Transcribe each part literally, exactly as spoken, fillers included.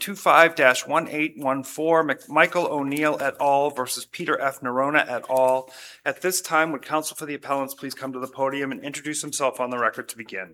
twenty-five dash eighteen fourteen, Michael O'Neill et al. Versus Peter F. Nerona et al. At this time, would counsel for the appellants please come to the podium and introduce himself on the record to begin?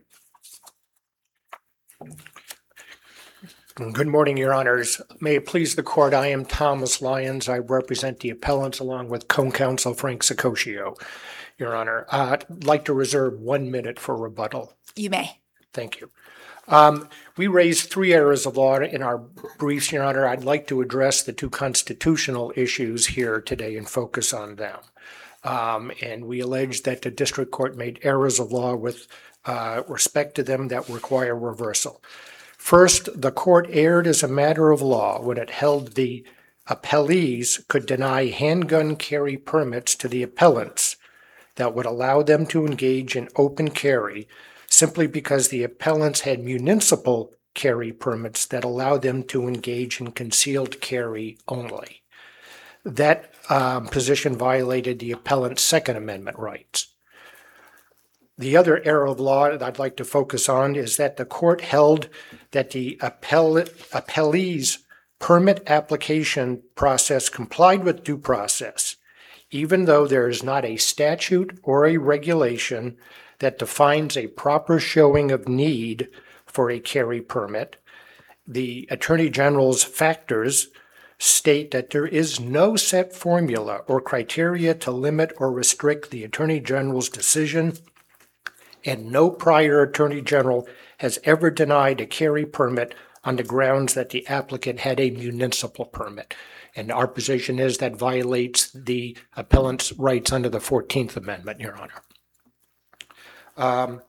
Good morning, Your Honors. May it please the Court, I am Thomas Lyons. I represent the appellants along with co-counsel Frank Sicoccio, Your Honor. Uh, I'd like to reserve one minute for rebuttal. You may. Thank you. Um, we raised three areas of law in our briefs, Your Honor. I'd like to address the two constitutional issues here today and focus on them. Um, and we allege that the district court made errors of law with uh, respect to them that require reversal. First, the court erred as a matter of law when it held the appellees could deny handgun carry permits to the appellants that would allow them to engage in open carry simply because the appellants had municipal carry permits that allowed them to engage in concealed carry only. That um, position violated the appellant's Second Amendment rights. The other error of law that I'd like to focus on is that the court held that the appell- appellee's permit application process complied with due process, even though there is not a statute or a regulation that defines a proper showing of need for a carry permit. The Attorney General's factors state that there is no set formula or criteria to limit or restrict the Attorney General's decision, and no prior Attorney General has ever denied a carry permit on the grounds that the applicant had a municipal permit. And our position is that violates the appellant's rights under the fourteenth Amendment, Your Honor. Um,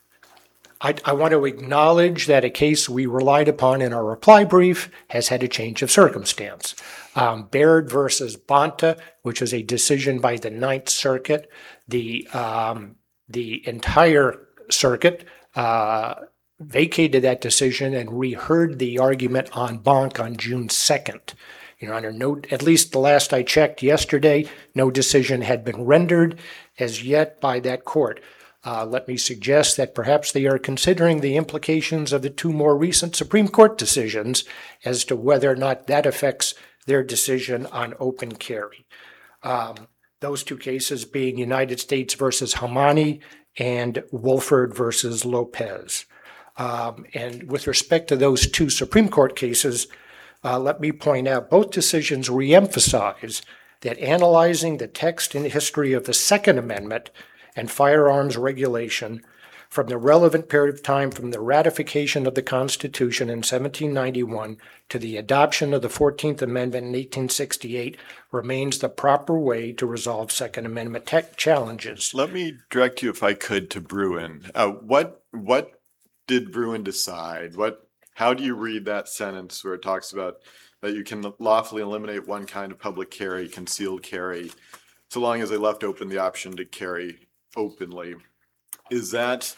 I, I want to acknowledge that a case we relied upon in our reply brief has had a change of circumstance. Um, Baird versus Bonta, which is a decision by the Ninth Circuit, the um, the entire circuit uh, vacated that decision and reheard the argument en banc on June second. Your Honor, no, at least the last I checked yesterday, no decision had been rendered as yet by that court. Uh, let me suggest that perhaps they are considering the implications of the two more recent Supreme Court decisions as to whether or not that affects their decision on open carry. Um, those two cases being United States versus Hamani and Wolford versus Lopez. Um, and with respect to those two Supreme Court cases, uh, let me point out both decisions reemphasize that analyzing the text and history of the Second Amendment and firearms regulation from the relevant period of time from the ratification of the Constitution in seventeen ninety-one to the adoption of the fourteenth Amendment in eighteen sixty-eight remains the proper way to resolve Second Amendment tech challenges. Let me direct you, if I could, to Bruen. Uh, what what did Bruen decide? What how do you read that sentence where it talks about that you can lawfully eliminate one kind of public carry, concealed carry, so long as they left open the option to carry openly? Is that,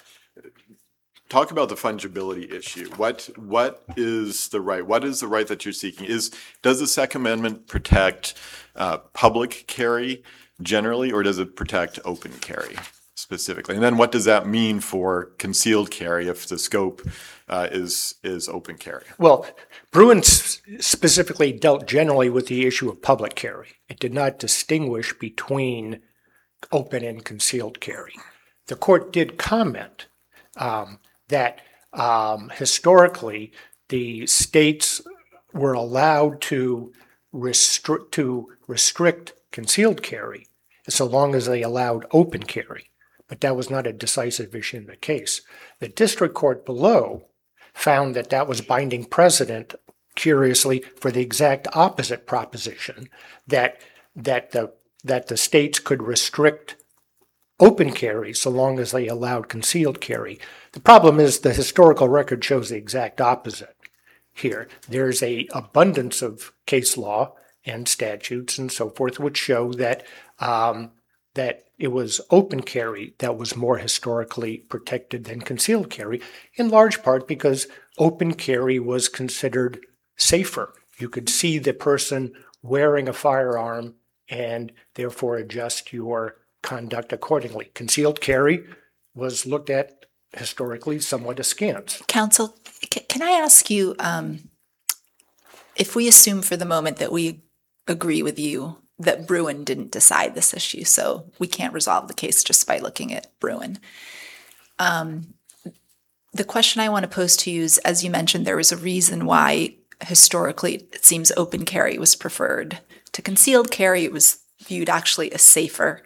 talk about the fungibility issue. What what is the right? What is the right that you're seeking? Is does the Second Amendment protect uh, public carry generally, or does it protect open carry specifically? And then what does that mean for concealed carry if the scope uh, is is open carry? Well, Bruen specifically dealt generally with the issue of public carry. It did not distinguish between open and concealed carry. The court did comment um, that um, historically the states were allowed to restrict to restrict concealed carry so long as they allowed open carry, but that was not a decisive issue in the case. The district court below found that that was binding precedent, curiously, for the exact opposite proposition, that that the that the states could restrict open carry so long as they allowed concealed carry. The problem is the historical record shows the exact opposite here. There's a abundance of case law and statutes and so forth which show that um, that it was open carry that was more historically protected than concealed carry, in large part because open carry was considered safer. You could see the person wearing a firearm and therefore adjust your conduct accordingly. Concealed carry was looked at historically somewhat askance. Counsel, c- can I ask you, um, if we assume for the moment that we agree with you that Bruin didn't decide this issue, so we can't resolve the case just by looking at Bruin. Um, the question I want to pose to you is, as you mentioned, there was a reason why historically it seems open carry was preferred to concealed carry. It was viewed actually as safer.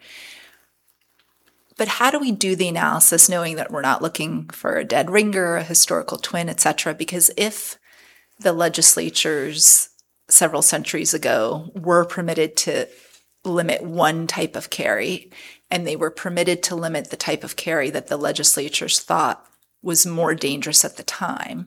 But how do we do the analysis knowing that we're not looking for a dead ringer, a historical twin, et cetera? Because if the legislatures several centuries ago were permitted to limit one type of carry, and they were permitted to limit the type of carry that the legislatures thought was more dangerous at the time,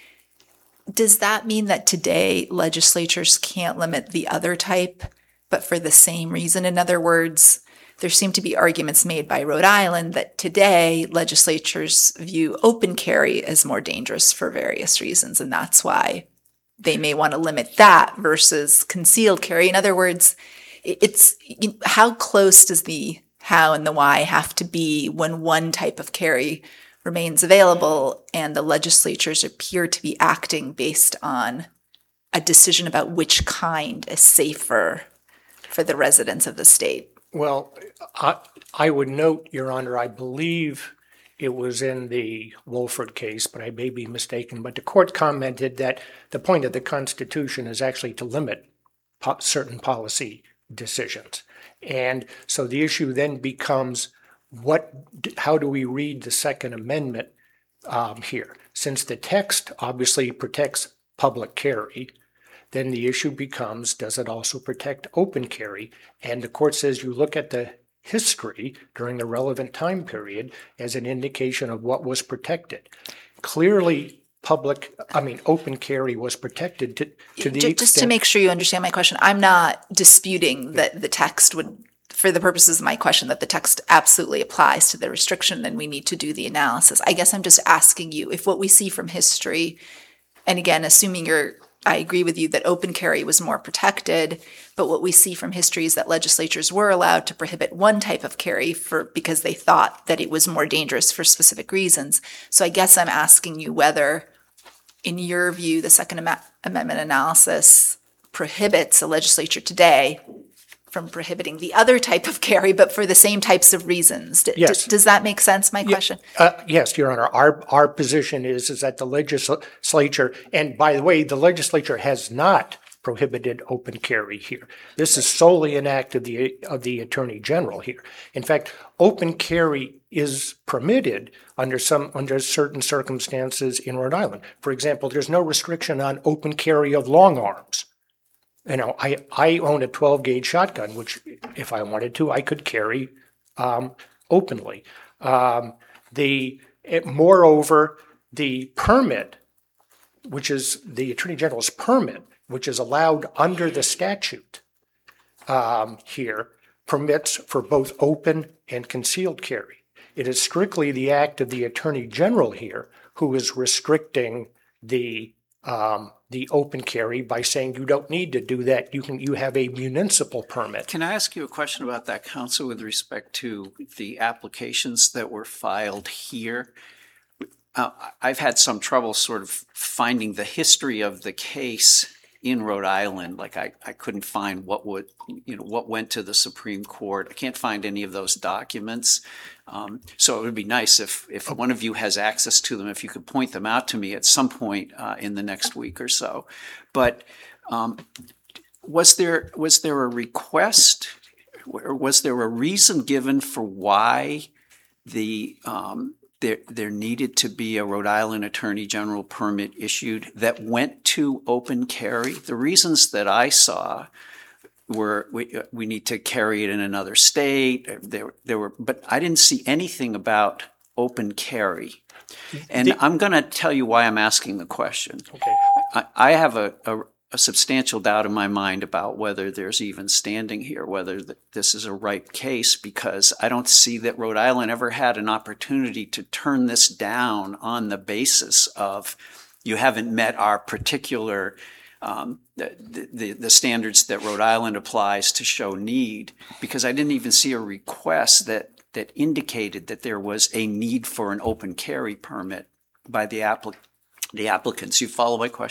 does that mean that today legislatures can't limit the other type, but for the same reason? In other words, there seem to be arguments made by Rhode Island that today legislatures view open carry as more dangerous for various reasons, and that's why they may want to limit that versus concealed carry. In other words, it's how close does the how and the why have to be when one type of carry remains available and the legislatures appear to be acting based on a decision about which kind is safer for the residents of the state? Well, I, I would note, Your Honor, I believe it was in the Wolford case, but I may be mistaken, but the court commented that the point of the Constitution is actually to limit po- certain policy decisions. And so the issue then becomes, what, how do we read the Second Amendment um, here? Since the text obviously protects public carry, then the issue becomes, does it also protect open carry? And the court says you look at the history during the relevant time period as an indication of what was protected. Clearly, public, I mean, open carry was protected to, to the Just, extent... just to make sure you understand my question, I'm not disputing that the text would, for the purposes of my question, that the text absolutely applies to the restriction, then we need to do the analysis. I guess I'm just asking you if what we see from history, and again, assuming you're I agree with you that open carry was more protected, but what we see from history is that legislatures were allowed to prohibit one type of carry for because they thought that it was more dangerous for specific reasons. So I guess I'm asking you whether, in your view, the Second Am- Amendment analysis prohibits a legislature today from prohibiting the other type of carry, but for the same types of reasons. D- Yes. d- does that make sense, my question? Uh, yes, Your Honor. Our our position is is that the legislature, and by the way, the legislature has not prohibited open carry here. This is solely an act of the of the Attorney General here. In fact, open carry is permitted under some under certain circumstances in Rhode Island. For example, there's no restriction on open carry of long arms. You know, I, I own a twelve gauge shotgun, which if I wanted to, I could carry um, openly. Um, the it, moreover, the permit, which is the Attorney General's permit, which is allowed under the statute um, here, permits for both open and concealed carry. It is strictly the act of the Attorney General here who is restricting the um, the open carry by saying you don't need to do that. You can you have a municipal permit. Can I ask you a question about that, Counsel, with respect to the applications that were filed here? Uh, I've had some trouble sort of finding the history of the case in Rhode Island. Like I, I couldn't find what would, you know, what went to the Supreme Court. I can't find any of those documents. Um, so it would be nice if, if one of you has access to them, if you could point them out to me at some point uh, in the next week or so. But um, was there was there a request, or was there a reason given for why the um, there there needed to be a Rhode Island Attorney General permit issued that went to open carry? The reasons that I saw were we, we need to carry it in another state. There, there were, but I didn't see anything about open carry. And The- I'm going to tell you why I'm asking the question. Okay. I, I have a, a, a substantial doubt in my mind about whether there's even standing here, whether th- this is a ripe case, because I don't see that Rhode Island ever had an opportunity to turn this down on the basis of you haven't met our particular Um, the, the, the standards that Rhode Island applies to show need, because I didn't even see a request that, that indicated that there was a need for an open carry permit by the applic- the applicants. You follow my question?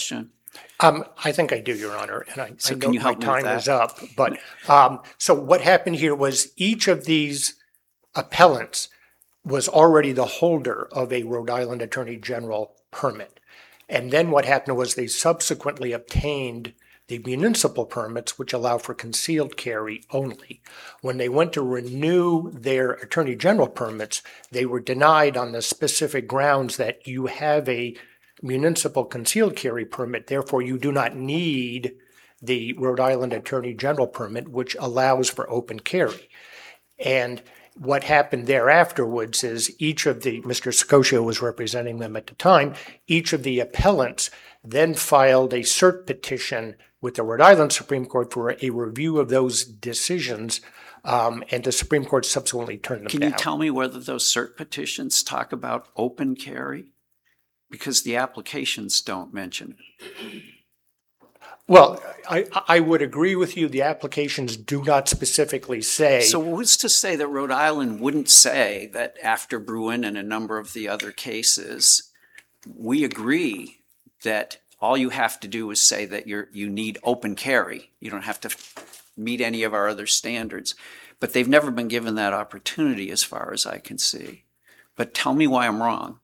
Um, I think I do, Your Honor, and I, So I can know you my help me with time that? is up. But, um, so what happened here was each of these appellants was already the holder of a Rhode Island Attorney General permit. And then what happened was they subsequently obtained the municipal permits, which allow for concealed carry only. When they went to renew their Attorney General permits, they were denied on the specific grounds that you have a municipal concealed carry permit, therefore you do not need the Rhode Island Attorney General permit, which allows for open carry. And what happened there afterwards is each of the, Mister Scoccio was representing them at the time, each of the appellants then filed a cert petition with the Rhode Island Supreme Court for a review of those decisions, um, and the Supreme Court subsequently turned them Can down. you tell me whether those cert petitions talk about open carry? Because the applications don't mention it. Well, I, I would agree with you. The applications do not specifically say. So who's to say that Rhode Island wouldn't say that after Bruin and a number of the other cases, we agree that all you have to do is say that you're, you need open carry. You don't have to meet any of our other standards. But they've never been given that opportunity as far as I can see. But tell me why I'm wrong.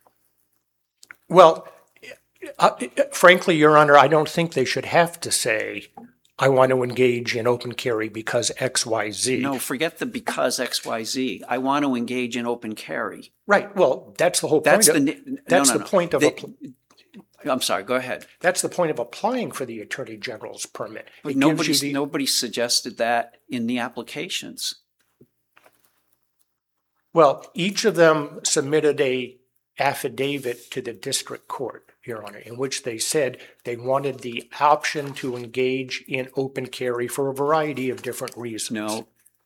Well, uh, frankly, Your Honor, I don't think they should have to say, I want to engage in open carry because X, Y, Z. No, forget the because X, Y, Z. I want to engage in open carry. Right. Well, that's the whole That's point. the, Of, no, that's no, the no. point of. They- appl- I'm sorry, go ahead. That's the point of applying for the Attorney General's permit. But It gives nobody, you the- nobody suggested that in the applications. Well, each of them submitted a affidavit to the district court, Your Honor, in which they said they wanted the option to engage in open carry for a variety of different reasons. No.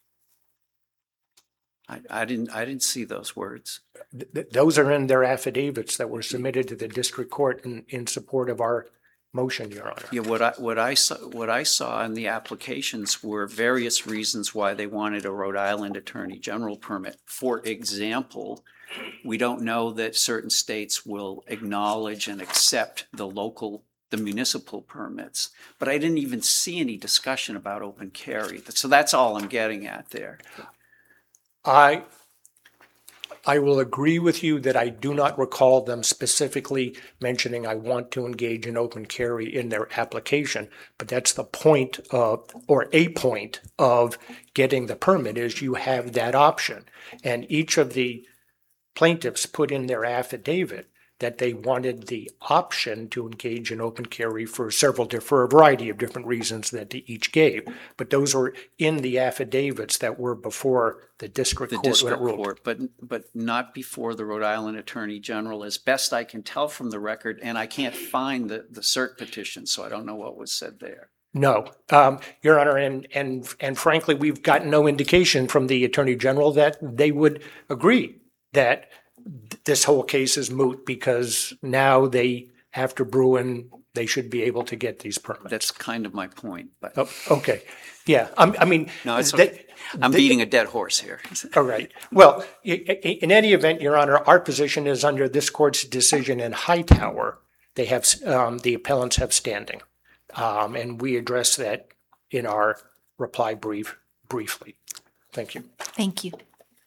I, I didn't, I didn't see those words. Th- th- Those are in their affidavits that were submitted to the district court in, in support of our motion, Your Honor. Yeah, what I, what I saw, what I saw in the applications were various reasons why they wanted a Rhode Island Attorney General permit. For example, we don't know that certain states will acknowledge and accept the local, the municipal permits. But I didn't even see any discussion about open carry. So that's all I'm getting at there. I, I will agree with you that I do not recall them specifically mentioning I want to engage in open carry in their application, but that's the point of, or a point of getting the permit is you have that option. And each of the plaintiffs put in their affidavit that they wanted the option to engage in open carry for several, diff- for a variety of different reasons that they each gave. But those were in the affidavits that were before the district The court when it district ruled. court, but, but not before the Rhode Island Attorney General, as best I can tell from the record, and I can't find the, the cert petition, so I don't know what was said there. No, um, Your Honor, and, and, and frankly, we've gotten no indication from the Attorney General that they would agree that this whole case is moot because now they, after Bruin, they should be able to get these permits. That's kind of my point, but Oh, okay, yeah, I'm- I mean. no, it's they- okay. I'm they- beating a dead horse here. All right. Well, i- i- in any event, Your Honor, our position is under this court's decision in Hightower, they have, um, the appellants have standing. Um, and we address that in our reply brief briefly. Thank you. Thank you.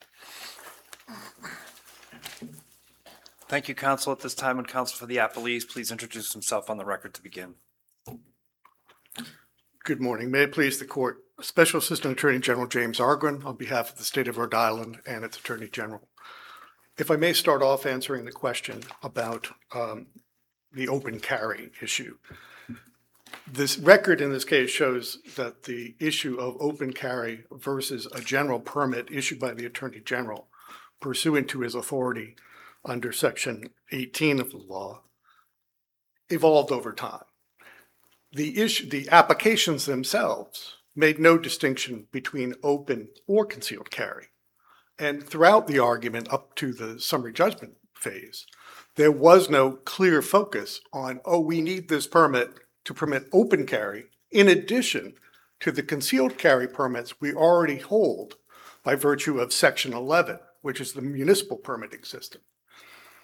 Thank you, counsel. At this time, would counsel for the appellees please introduce himself on the record to begin? Good morning. May it please the court. Special Assistant Attorney General James Argren on behalf of the state of Rhode Island and its Attorney General. If I may start off answering the question about um, the open carry issue. This record in this case shows that the issue of open carry versus a general permit issued by the Attorney General pursuant to his authority under Section eighteen of the law evolved over time. The issue, the applications themselves made no distinction between open or concealed carry. And throughout the argument up to the summary judgment phase, there was no clear focus on, oh, we need this permit to permit open carry in addition to the concealed carry permits we already hold by virtue of Section eleven, which is the municipal permitting system.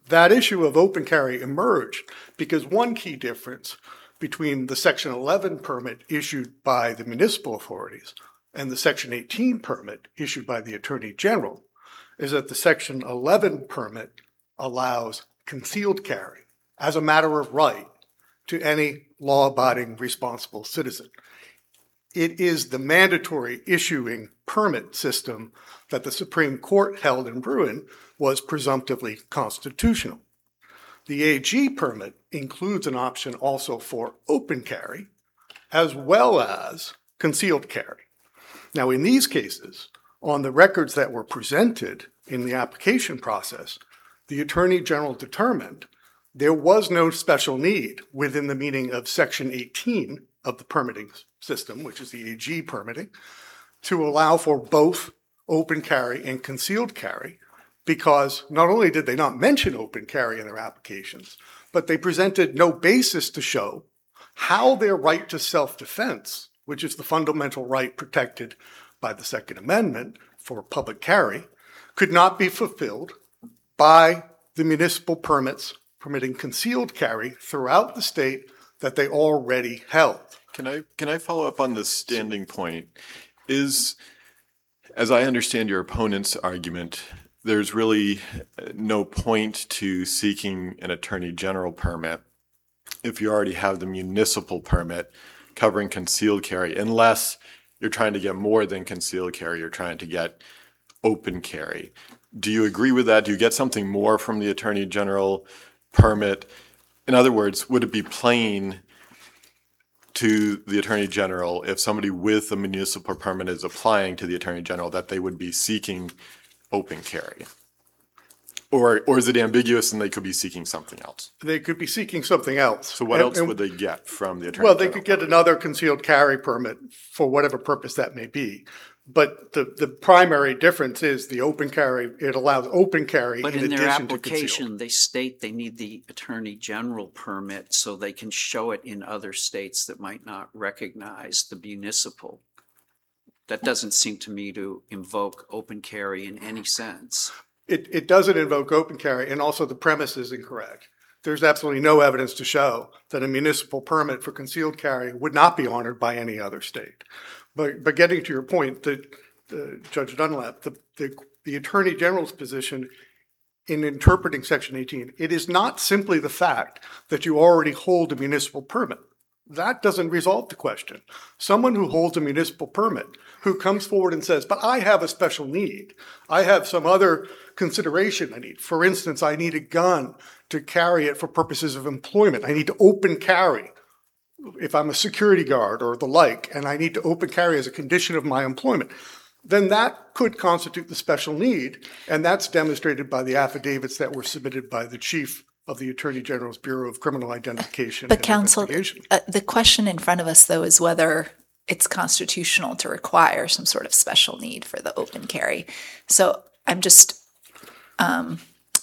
that issue of open carry emerged because one key difference between the Section eleven permit issued by the municipal authorities and the Section eighteen permit issued by the Attorney General is that the Section eleven permit allows concealed carry as a matter of right to any law-abiding responsible citizen. It is the mandatory issuing permit system that the Supreme Court held in Bruin was presumptively constitutional. The A G permit includes an option also for open carry as well as concealed carry. Now, in these cases, on the records that were presented in the application process, the Attorney General determined there was no special need within the meaning of Section eighteen of the permitting system, which is the A G permitting, to allow for both open carry and concealed carry, because not only did they not mention open carry in their applications, but they presented no basis to show how their right to self-defense, which is the fundamental right protected by the Second Amendment for public carry, could not be fulfilled by the municipal permits permitting concealed carry throughout the state that they already held. Can I, can I follow up on this standing point? Is, as I understand your opponent's argument, there's really no point to seeking an Attorney General permit if you already have the municipal permit covering concealed carry, unless you're trying to get more than concealed carry, you're trying to get open carry. Do you agree with that? Do you get something more from the Attorney General permit? In other words, would it be plain to the Attorney General if somebody with a municipal permit is applying to the Attorney General that they would be seeking open carry? Or, or is it ambiguous and they could be seeking something else? They could be seeking something else. So what And- else and- would they get from the Attorney Well, General? they could get another concealed carry permit for whatever purpose that may be. But the, the primary difference is the open carry, it allows open carry But in in their addition to concealed. application, they state they need the Attorney General permit so they can show it in other states that might not recognize the municipal. That doesn't seem to me to invoke open carry in any sense. It, it doesn't invoke open carry, and also the premise is incorrect. There's absolutely no evidence to show that a municipal permit for concealed carry would not be honored by any other state. But, but getting to your point, the, the Judge Dunlap, the, the, the Attorney General's position in interpreting Section eighteen, it is not simply the fact that you already hold a municipal permit. That doesn't resolve the question. Someone who holds a municipal permit, who comes forward and says, but I have a special need. I have some other consideration I need. For instance, I need a gun to carry it for purposes of employment. I need to open carry if I'm a security guard or the like, and I need to open carry as a condition of my employment. Then that could constitute the special need, and that's demonstrated by the affidavits that were submitted by the chief of the Attorney General's Bureau of Criminal Identification But and counsel, Investigation. uh, the question in front of us, though, is whether it's constitutional to require some sort of special need for the open carry. So I'm just, um,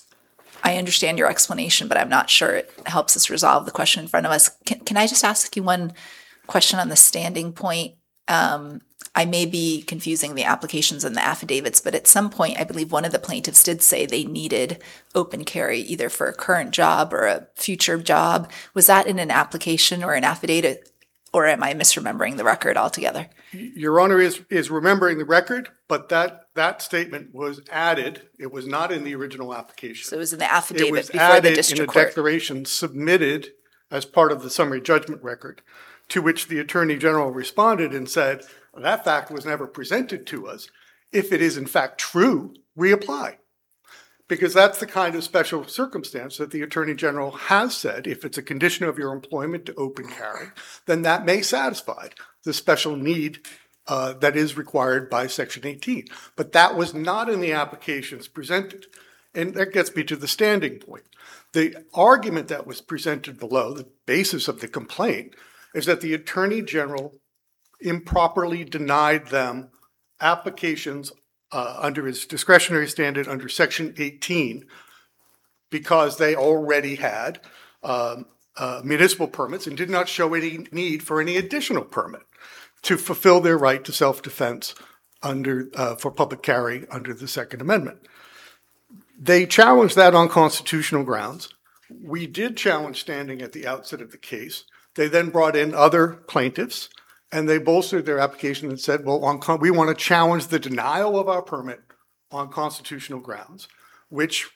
I understand your explanation, but I'm not sure it helps us resolve the question in front of us. Can, can I just ask you one question on the standing point? Um, I may be confusing the applications and the affidavits, but at some point, I believe one of the plaintiffs did say they needed open carry either for a current job or a future job. Was that in an application or an affidavit, or am I misremembering the record altogether? Your Honor is, is remembering the record, but that, that statement was added. It was not in the original application. So it was in the It affidavit was before the added in a district court. declaration submitted as part of the summary judgment record, to which the Attorney General responded and said, that fact was never presented to us. If it is in fact true, reapply. Because that's the kind of special circumstance that the Attorney General has said, if it's a condition of your employment to open carry, then that may satisfy the special need uh, that is required by Section eighteen. But that was not in the applications presented. And that gets me to the standing point. The argument that was presented below, the basis of the complaint, is that the Attorney General improperly denied them applications uh, under his discretionary standard under Section eighteen because they already had um, uh, municipal permits and did not show any need for any additional permit to fulfill their right to self-defense under uh, for public carry under the Second Amendment. They challenged that on constitutional grounds. We did challenge standing at the outset of the case. They then brought in other plaintiffs, and they bolstered their application and said, well, on con- we want to challenge the denial of our permit on constitutional grounds, which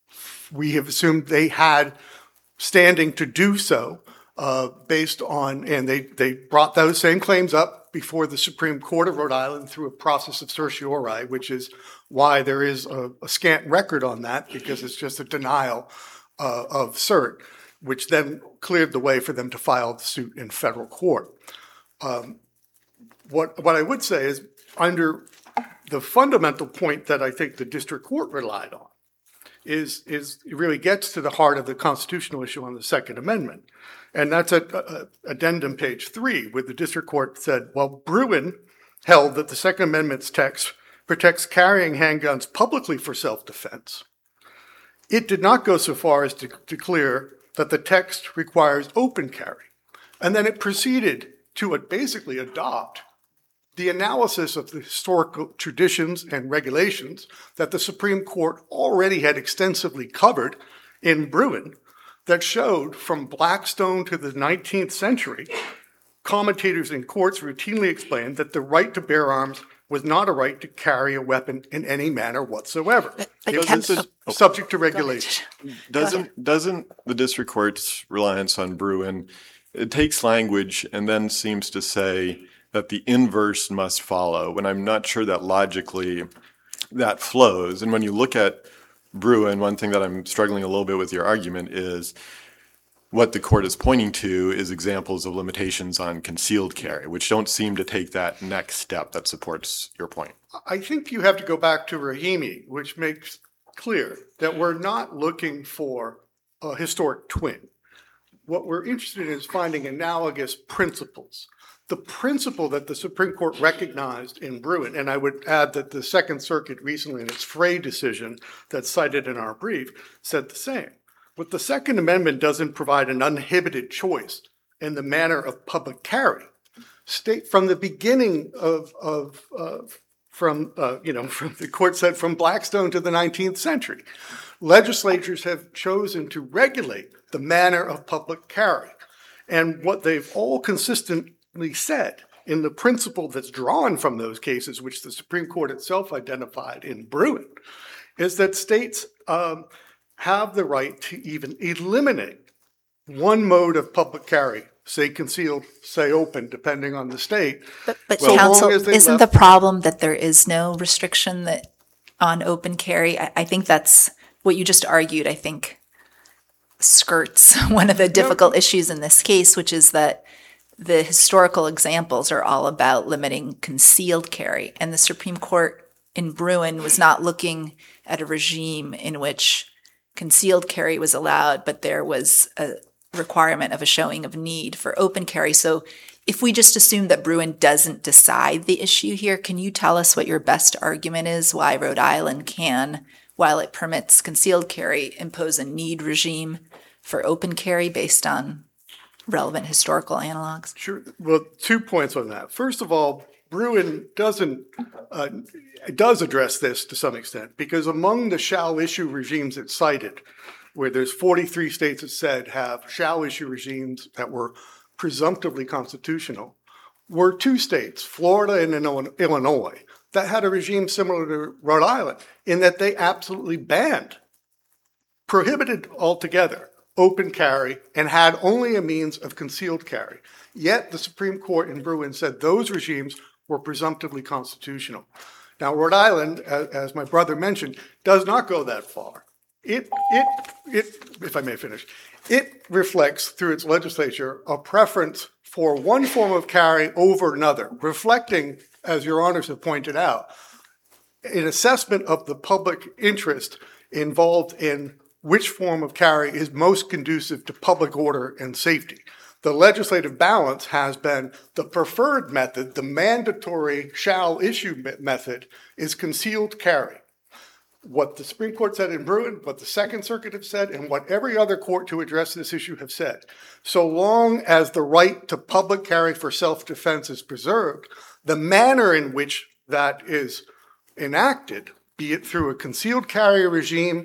we have assumed they had standing to do so uh, based on, and they, they brought those same claims up before the Supreme Court of Rhode Island through a process of certiorari, which is why there is a, a scant record on that, because it's just a denial uh, of cert, which then cleared the way for them to file the suit in federal court. Um, what, what I would say is, under the fundamental point that I think the district court relied on, is, is it really gets to the heart of the constitutional issue on the Second Amendment. And that's at uh, addendum page three, where the district court said, well, Bruen held that the Second Amendment's text protects carrying handguns publicly for self-defense. It did not go so far as to declare that the text requires open carry. And then it proceeded to basically adopt the analysis of the historical traditions and regulations that the Supreme Court already had extensively covered in Bruen, that showed from Blackstone to the nineteenth century, commentators in courts routinely explained that the right to bear arms was not a right to carry a weapon in any manner whatsoever. But- but It Ken- was subject to regulation. Doesn't, doesn't the district court's reliance on Bruen, it takes language and then seems to say that the inverse must follow, when I'm not sure that logically that flows. And when you look at Bruen, one thing that I'm struggling a little bit with your argument is what the court is pointing to is examples of limitations on concealed carry, which don't seem to take that next step that supports your point. I think you have to go back to Rahimi, which makes clear that we're not looking for a historic twin. What we're interested in is finding analogous principles. The principle that the Supreme Court recognized in Bruen, and I would add that the Second Circuit recently in its Frey decision that's cited in our brief said the same. But the Second Amendment doesn't provide an uninhibited choice in the manner of public carry. State from the beginning of, of, of from, uh, you know, from the court said from Blackstone to the nineteenth century, legislatures have chosen to regulate the manner of public carry. And what they've all consistently said in the principle that's drawn from those cases, which the Supreme Court itself identified in Bruen, is that states um, have the right to even eliminate one mode of public carry, say concealed, say open, depending on the state. But, but So long counsel, as they isn't left- the problem that there is no restriction that on open carry? I, I think that's what you just argued, I think skirts one of the difficult issues in this case, which is that the historical examples are all about limiting concealed carry. And the Supreme Court in Bruen was not looking at a regime in which concealed carry was allowed, but there was a requirement of a showing of need for open carry. So if we just assume that Bruen doesn't decide the issue here, can you tell us what your best argument is why Rhode Island can, while it permits concealed carry, impose a need regime for open carry based on relevant historical analogs? Sure. Well, two points on that. First of all, Bruen doesn't uh, it does address this to some extent, because among the shall issue regimes it cited, where there's forty-three states that said have shall issue regimes that were presumptively constitutional, were two states, Florida and Illinois, that had a regime similar to Rhode Island in that they absolutely banned, prohibited altogether, open carry, and had only a means of concealed carry. Yet the Supreme Court in Bruen said those regimes were presumptively constitutional. Now, Rhode Island, as, as my brother mentioned, does not go that far. It, it, it, if I may finish, it reflects through its legislature a preference for one form of carry over another, reflecting, as your honors have pointed out, an assessment of the public interest involved in which form of carry is most conducive to public order and safety. The legislative balance has been the preferred method, the mandatory shall issue method, is concealed carry. What the Supreme Court said in Bruen, what the Second Circuit have said, and what every other court to address this issue have said. So long as the right to public carry for self-defense is preserved, the manner in which that is enacted, be it through a concealed carry regime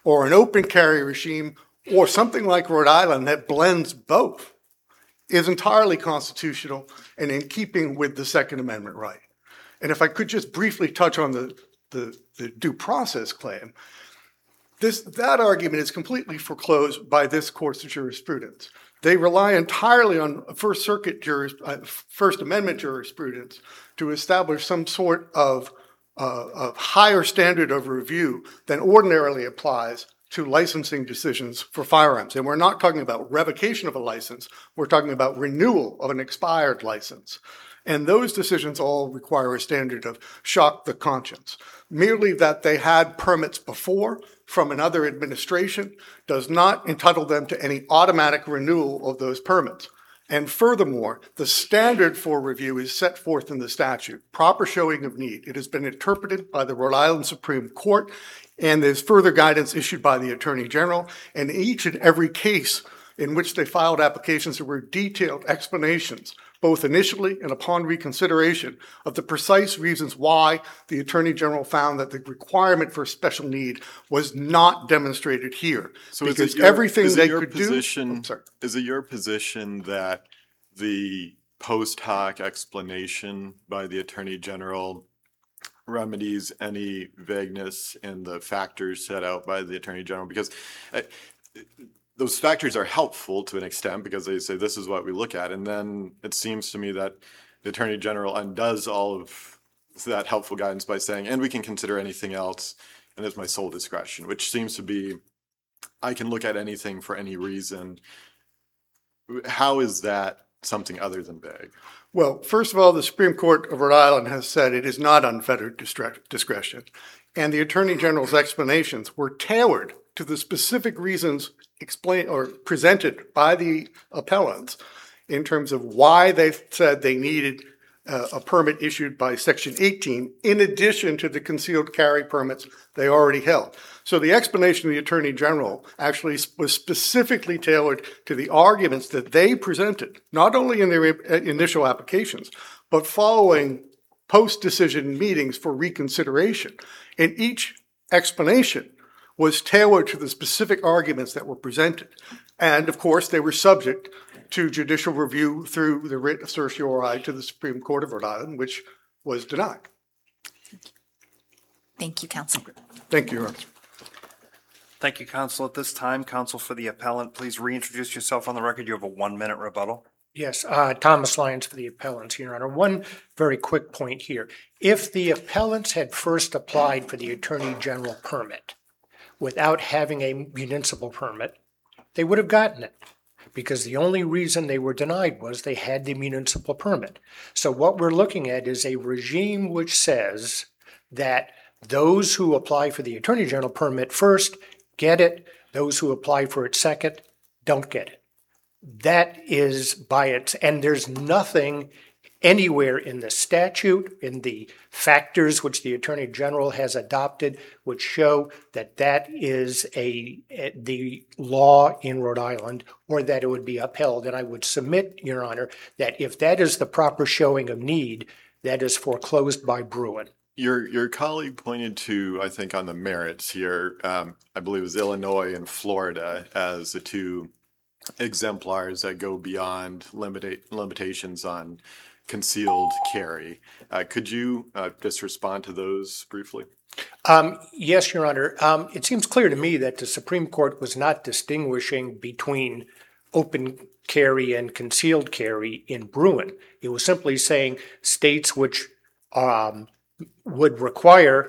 or an open carry regime, or something like Rhode Island that blends both, is entirely constitutional and in keeping with the Second Amendment right. And if I could just briefly touch on the, the, the due process claim, this, that argument is completely foreclosed by this court's jurisprudence. They rely entirely on First Circuit juris, uh, First Amendment jurisprudence to establish some sort of, uh, of higher standard of review than ordinarily applies to licensing decisions for firearms. And we're not talking about revocation of a license, we're talking about renewal of an expired license. And those decisions all require a standard of shock the conscience. Merely that they had permits before from another administration does not entitle them to any automatic renewal of those permits. And furthermore, the standard for review is set forth in the statute, proper showing of need. It has been interpreted by the Rhode Island Supreme Court, and there's further guidance issued by the Attorney General. And each and every case in which they filed applications, there were detailed explanations, both initially and upon reconsideration, of the precise reasons why the Attorney General found that the requirement for special need was not demonstrated here. So because is it your, everything is it they your could position, do. Oh, sorry. Is it your position that the post hoc explanation by the Attorney General remedies any vagueness in the factors set out by the Attorney General? Because uh, those factors are helpful to an extent because they say this is what we look at. And then it seems to me that the Attorney General undoes all of that helpful guidance by saying, and we can consider anything else, and it's my sole discretion, which seems to be, I can look at anything for any reason. How is that something other than vague? Well, first of all, the Supreme Court of Rhode Island has said it is not unfettered discretion. And the Attorney General's explanations were tailored to the specific reasons explained or presented by the appellants in terms of why they said they needed uh, a permit issued by Section eighteen, in addition to the concealed carry permits they already held. So the explanation of the Attorney General actually was specifically tailored to the arguments that they presented, not only in their initial applications, but following post-decision meetings for reconsideration. And each explanation was tailored to the specific arguments that were presented. And of course, they were subject to judicial review through the writ of certiorari to the Supreme Court of Rhode Island, which was denied. Thank you, Counsel. Thank you, Your Honor. Thank you, counsel. At this time, counsel for the appellant, please reintroduce yourself on the record. You have a one-minute rebuttal. Yes, uh, Thomas Lyons for the appellants, Your Honor. One very quick point here. If the appellants had first applied for the Attorney General permit without having a municipal permit, they would have gotten it, because the only reason they were denied was they had the municipal permit. So what we're looking at is a regime which says that those who apply for the Attorney General permit first get it, those who apply for it second don't get it. That is by its, and there's nothing anywhere in the statute, in the factors which the Attorney General has adopted, which show that that is a, a the law in Rhode Island, or that it would be upheld. And I would submit, Your Honor, that if that is the proper showing of need, that is foreclosed by Bruen. Your your colleague pointed to, I think, on the merits here, um, I believe it was Illinois and Florida as the two exemplars that go beyond limita- limitations on concealed carry. Uh, could you uh, just respond to those briefly? Um, yes, Your Honor. Um, it seems clear to me that the Supreme Court was not distinguishing between open carry and concealed carry in Bruen. It was simply saying states which um, would require,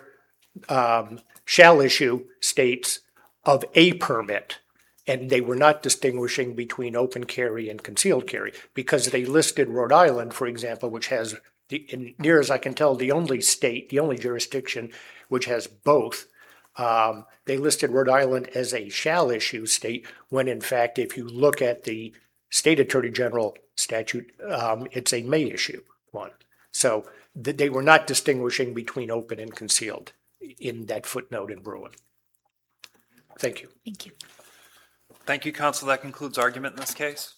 um, shall issue states of a permit. And they were not distinguishing between open carry and concealed carry, because they listed Rhode Island, for example, which has, the, in, near as I can tell, the only state, the only jurisdiction which has both. Um, they listed Rhode Island as a shall issue state, when in fact, if you look at the state attorney general statute, um, it's a may issue one. So th- they were not distinguishing between open and concealed in that footnote in Bruen. Thank you. Thank you. Thank you, counsel. That concludes argument in this case.